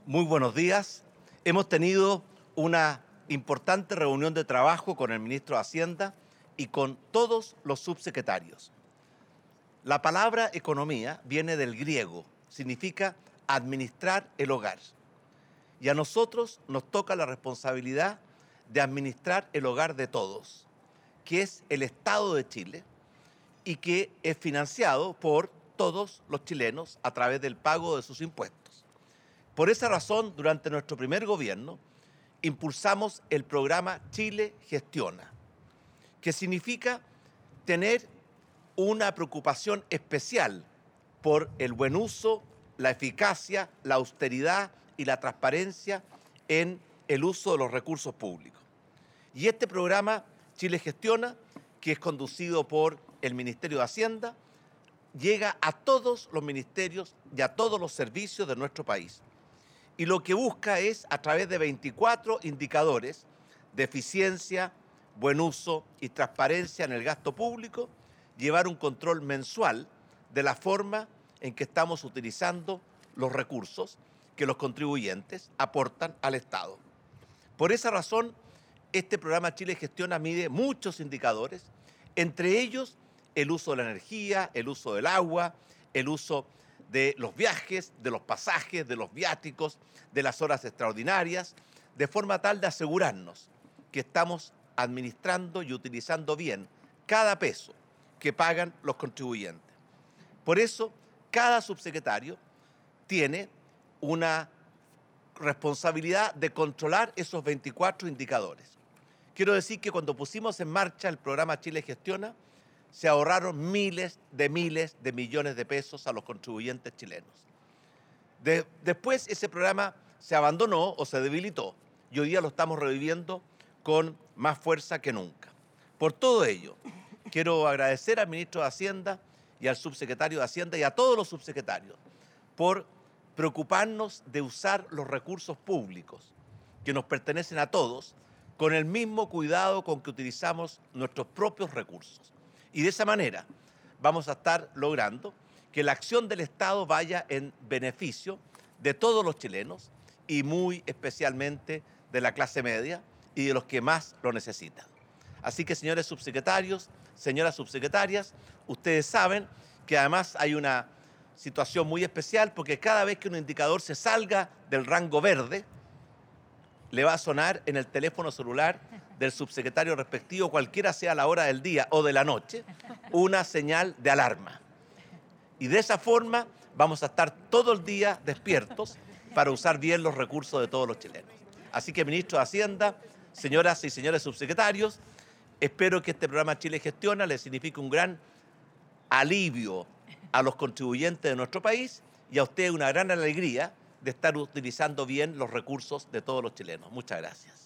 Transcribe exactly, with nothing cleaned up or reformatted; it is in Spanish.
Muy buenos días. Hemos tenido una importante reunión de trabajo con el ministro de Hacienda y con todos los subsecretarios. La palabra economía viene del griego, significa administrar el hogar. Y a nosotros nos toca la responsabilidad de administrar el hogar de todos, que es el Estado de Chile y que es financiado por todos los chilenos a través del pago de sus impuestos. Por esa razón, durante nuestro primer gobierno, impulsamos el programa Chile Gestiona, que significa tener una preocupación especial por el buen uso, la eficacia, la austeridad y la transparencia en el uso de los recursos públicos. Y este programa Chile Gestiona, que es conducido por el Ministerio de Hacienda, llega a todos los ministerios y a todos los servicios de nuestro país. Y lo que busca es, a través de veinticuatro indicadores de eficiencia, buen uso y transparencia en el gasto público, llevar un control mensual de la forma en que estamos utilizando los recursos que los contribuyentes aportan al Estado. Por esa razón, este programa Chile Gestiona mide muchos indicadores, entre ellos el uso de la energía, el uso del agua, el uso de los viajes, de los pasajes, de los viáticos, de las horas extraordinarias, de forma tal de asegurarnos que estamos administrando y utilizando bien cada peso que pagan los contribuyentes. Por eso, cada subsecretario tiene una responsabilidad de controlar esos veinticuatro indicadores. Quiero decir que cuando pusimos en marcha el programa Chile Gestiona, se ahorraron miles de miles de millones de pesos a los contribuyentes chilenos. De, después ese programa se abandonó o se debilitó y hoy día lo estamos reviviendo con más fuerza que nunca. Por todo ello, quiero agradecer al ministro de Hacienda y al subsecretario de Hacienda y a todos los subsecretarios por preocuparnos de usar los recursos públicos que nos pertenecen a todos con el mismo cuidado con que utilizamos nuestros propios recursos. Y de esa manera vamos a estar logrando que la acción del Estado vaya en beneficio de todos los chilenos y muy especialmente de la clase media y de los que más lo necesitan. Así que, señores subsecretarios, señoras subsecretarias, ustedes saben que además hay una situación muy especial porque cada vez que un indicador se salga del rango verde, le va a sonar en el teléfono celular del subsecretario respectivo, cualquiera sea la hora del día o de la noche, una señal de alarma. Y de esa forma vamos a estar todo el día despiertos para usar bien los recursos de todos los chilenos. Así que, ministro de Hacienda, señoras y señores subsecretarios, espero que este programa Chile Gestiona les signifique un gran alivio a los contribuyentes de nuestro país y a usted una gran alegría de estar utilizando bien los recursos de todos los chilenos. Muchas gracias.